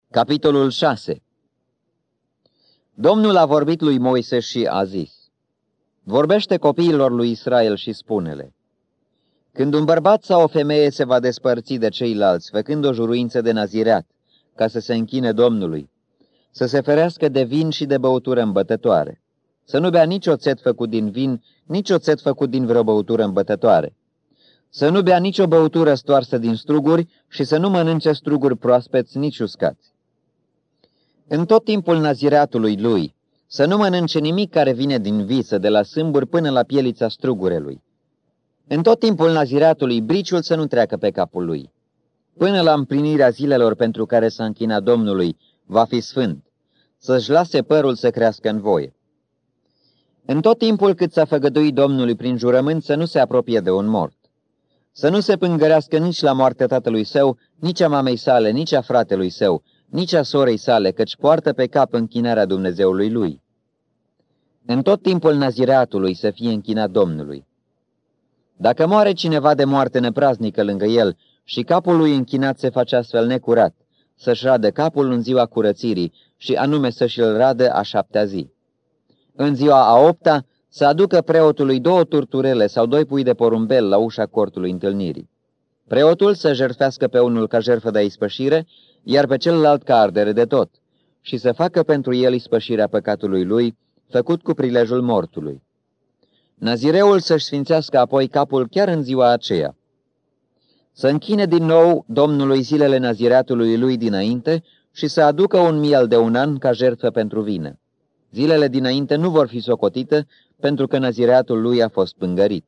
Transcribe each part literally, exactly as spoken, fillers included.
Capitolul șase. Domnul a vorbit lui Moise și a zis: vorbește copiilor lui Israel și spune-le: când un bărbat sau o femeie se va despărți de ceilalți, făcând o juruință de nazireat, ca să se închine Domnului, să se ferească de vin și de băutură îmbătătoare, să nu bea nici oțet făcut din vin, nici oțet făcut din vreo băutură îmbătătoare, să nu bea nicio băutură stoarsă din struguri și să nu mănânce struguri proaspeți, nici uscați. În tot timpul nazireatului lui, să nu mănânce nimic care vine din visă, de la sâmburi până la pielița strugurelui. În tot timpul nazireatului, briciul să nu treacă pe capul lui. Până la împlinirea zilelor pentru care s-a închinat Domnului, va fi sfânt, să-și lase părul să crească în voie. În tot timpul cât s-a făgăduit Domnului prin jurământ, să nu se apropie de un mort. Să nu se pângărească nici la moartea tatălui său, nici a mamei sale, nici a fratelui său, nici a sorei sale, căci poartă pe cap închinarea Dumnezeului lui. În tot timpul nazireatului să fie închinat Domnului. Dacă moare cineva de moarte nepraznică lângă el și capul lui închinat se face astfel necurat, să-și radă capul în ziua curățirii și anume să-și îl radă a șaptea zi. În ziua a opta să aducă preotului două turturele sau doi pui de porumbel la ușa cortului întâlnirii. Preotul să jertfească pe unul ca jertfă de ispășire, iar pe celălalt ca ardere de tot, și să facă pentru el ispășirea păcatului lui, făcut cu prilejul mortului. Nazireul să-și sfințească apoi capul chiar în ziua aceea. Să închine din nou Domnului zilele nazireatului lui dinainte și să aducă un miel de un an ca jertfă pentru vină. Zilele dinainte nu vor fi socotite, pentru că nazireatul lui a fost pângărit.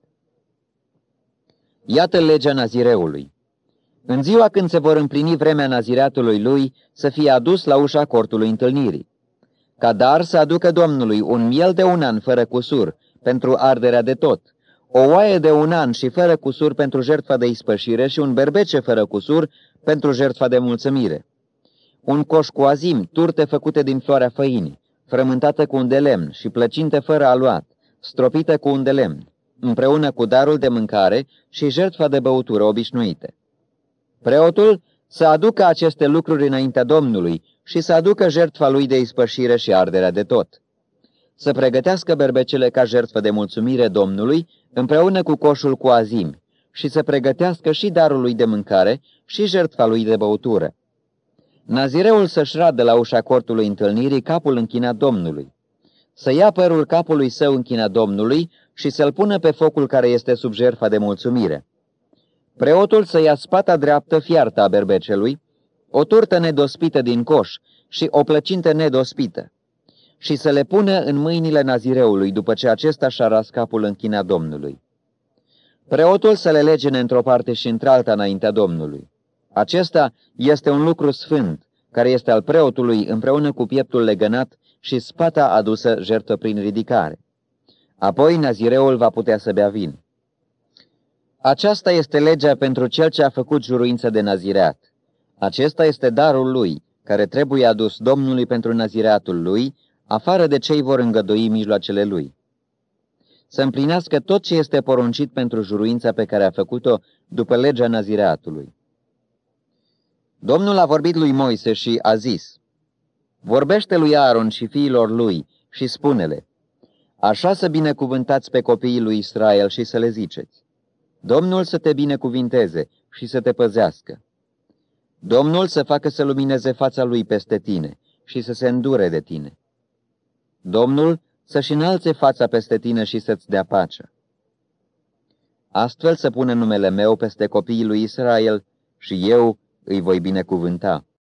Iată legea nazireului. În ziua când se vor împlini vremea nazireatului lui, să fie adus la ușa cortului întâlnirii. Ca dar să aducă Domnului un miel de un an fără cusur, pentru arderea de tot, o oaie de un an și fără cusur pentru jertfa de ispășire și un berbece fără cusur pentru jertfa de mulțumire. Un coș cu azim, turte făcute din floarea făinii, frământată cu un de lemn și plăcinte fără aluat, stropită cu un de lemn, împreună cu darul de mâncare și jertfa de băutură obișnuite. Preotul să aducă aceste lucruri înaintea Domnului și să aducă jertfa lui de ispășire și arderea de tot. Să pregătească berbecele ca jertfă de mulțumire Domnului, împreună cu coșul cu azimi, și să pregătească și darul lui de mâncare și jertfa lui de băutură. Nazireul să-și radă la ușa cortului întâlnirii capul închinat Domnului. Să ia părul capului său închinat Domnului și să-l pună pe focul care este sub jertfa de mulțumire. Preotul să ia spata dreaptă fiartă a berbecelui, o turtă nedospită din coș și o plăcintă nedospită, și să le pună în mâinile nazireului după ce acesta și-a ras capul închinat Domnului. Preotul să le legene într-o parte și într-alta înaintea Domnului. Acesta este un lucru sfânt, care este al preotului împreună cu pieptul legănat și spata adusă jertfă prin ridicare. Apoi nazireul va putea să bea vin. Aceasta este legea pentru cel ce a făcut juruință de nazireat. Acesta este darul lui, care trebuie adus Domnului pentru nazireatul lui, afară de cei vor îngădui mijloacele lui. Să împlinească tot ce este poruncit pentru juruința pe care a făcut-o după legea nazireatului. Domnul a vorbit lui Moise și a zis: vorbește lui Aaron și fiilor lui și spune-le: așa să binecuvântați pe copiii lui Israel și să le ziceți: Domnul să te binecuvinteze și să te păzească. Domnul să facă să lumineze fața lui peste tine și să se îndure de tine. Domnul să-și înalțe fața peste tine și să-ți dea pacea. Astfel să pune numele meu peste copiii lui Israel și eu îi voi binecuvânta.